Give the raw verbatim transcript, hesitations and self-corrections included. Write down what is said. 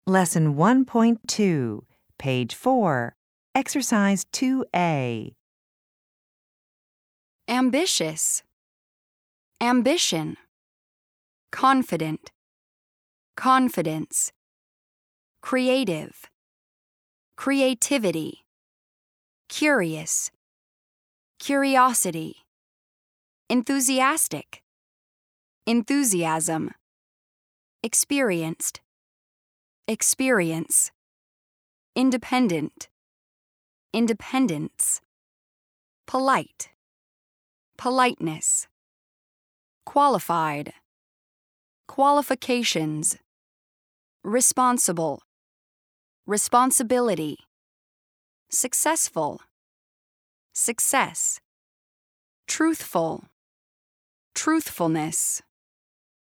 Lesson one point two, page four, Exercise two A. Ambitious, ambition. Confident, confidence. Creative, creativity. Curious, curiosity. Enthusiastic, enthusiasm. Experienced, experience. Independent, independence. Polite, politeness. Qualified, qualifications. Responsible, responsibility. Successful, success. Truthful, truthfulness.